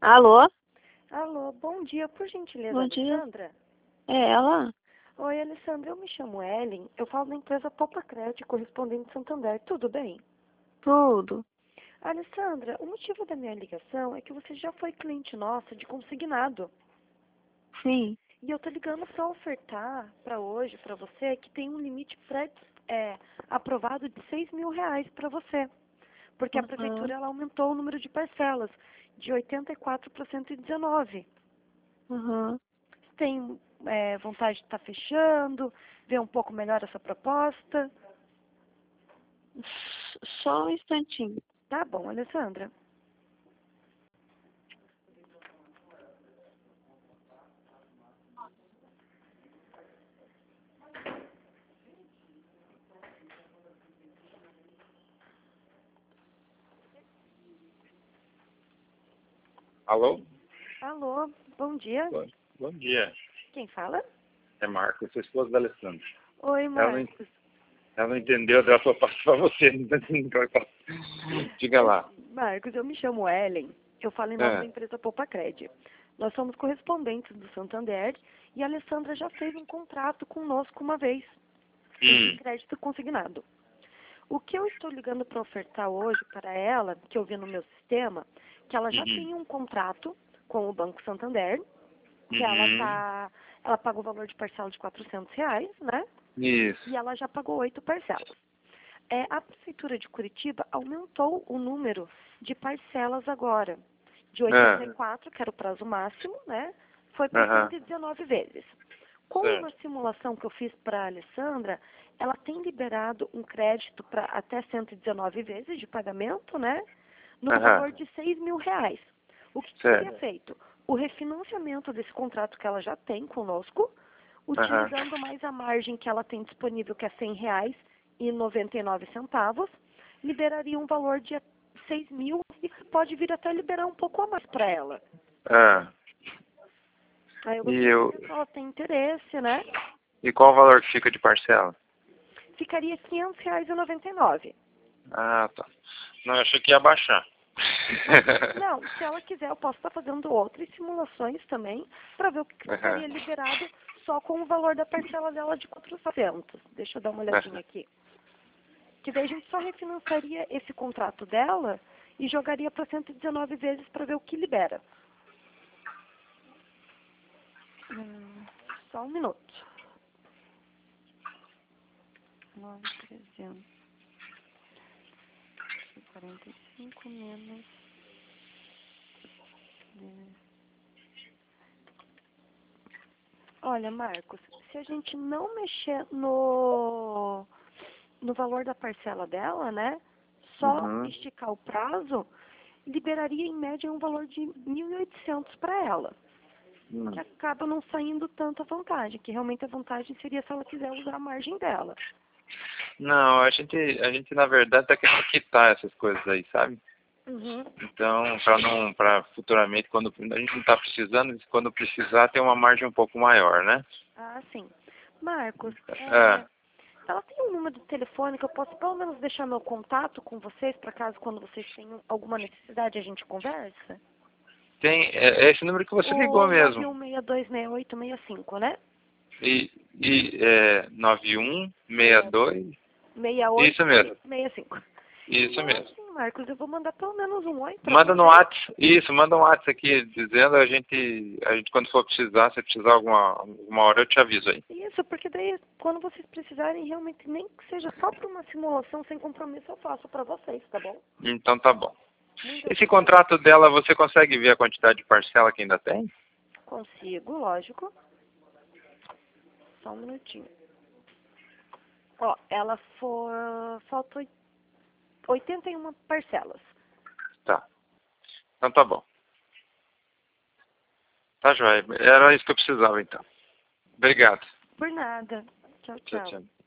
Alô? Alô, bom dia, por gentileza, Bom dia. Alessandra? É ela? Oi, Alessandra, eu me chamo Ellen, eu falo da empresa Poupa Crédito, correspondente Santander, tudo bem? Tudo. Alessandra, o motivo da minha ligação é que você já foi cliente nossa de consignado. Sim. E eu tô ligando para ofertar para hoje, para você, que tem um limite aprovado de R$ 6.000 para você. Porque a Aham. prefeitura ela aumentou o número de parcelas de 84 para 119. Aham. Tem vontade de estar fechando, ver um pouco melhor essa proposta? Só um instantinho. Tá bom, Alessandra. Alô? Alô, bom dia. Bom dia. Quem fala? É Marcos, sou esposa da Alessandra. Oi, Marcos. Ela não entendeu, ela falou, passo pra você. Não entendeu. Diga lá. Marcos, eu me chamo Ellen. Eu falo em nome da empresa Poupa Crédito. Nós somos correspondentes do Santander e a Alessandra já fez um contrato conosco uma vez, de crédito consignado. O que eu estou ligando para ofertar hoje para ela, que eu vi no meu sistema, que ela já tem um contrato com o Banco Santander, que ela pagou o valor de parcela de R$ 400, né? Isso. E ela já pagou 8 parcelas. A Prefeitura de Curitiba aumentou o número de parcelas agora, de 84, que era o prazo máximo, né? Foi para 119 vezes. Com uma simulação que eu fiz para a Alessandra, ela tem liberado um crédito para até 119 vezes de pagamento, né? No valor de R$ 6.000. O que seria feito? O refinanciamento desse contrato que ela já tem conosco, utilizando mais a margem que ela tem disponível, que é R$ 100,99, liberaria um valor de 6.000 e pode vir até liberar um pouco a mais para ela. Aí eu gostaria de saber se ela tem interesse, né? E qual o valor que fica de parcela? Ficaria R$ 500,99. Ah, tá. Não, eu achei que ia baixar. Não, se ela quiser, eu posso estar fazendo outras simulações também, para ver o que ficaria liberado só com o valor da parcela dela de 400. Deixa eu dar uma olhadinha aqui. Que daí a gente só refinanciaria esse contrato dela e jogaria para 119 vezes para ver o que libera. Só um minuto. 9.345 menos... Olha, Marcos, se a gente não mexer no valor da parcela dela, né? Só esticar o prazo, liberaria em média um valor de 1.800 para ela. Que acaba não saindo tanto a vantagem, que realmente a vantagem seria se ela quiser usar a margem dela. Não, a gente na verdade tá querendo quitar essas coisas aí, sabe? Então, para futuramente, quando a gente não tá precisando, quando precisar, ter uma margem um pouco maior, né? Ah, sim. Marcos, ela tem um número de telefone que eu posso pelo menos deixar meu contato com vocês, para caso quando vocês tenham alguma necessidade a gente conversa? Tem, é esse número que você ligou mesmo. 91626865, né? E 9162. 68 Isso mesmo. 65. Isso mesmo. Sim, Marcos, eu vou mandar pelo menos um oi pra Manda você. no WhatsApp. Isso, manda um WhatsApp aqui dizendo, a gente quando for precisar, se precisar alguma hora, eu te aviso aí. Isso, porque daí quando vocês precisarem, realmente nem que seja só para uma simulação sem compromisso, eu faço para vocês, tá bom? Então tá bom. Esse contrato dela, você consegue ver a quantidade de parcela que ainda tem? Consigo, lógico. Só um minutinho. Ó, ela faltou 81 parcelas. Tá. Então tá bom. Tá joia. Era isso que eu precisava então. Obrigado. Por nada. Tchau, Tchau, tchau. tchau.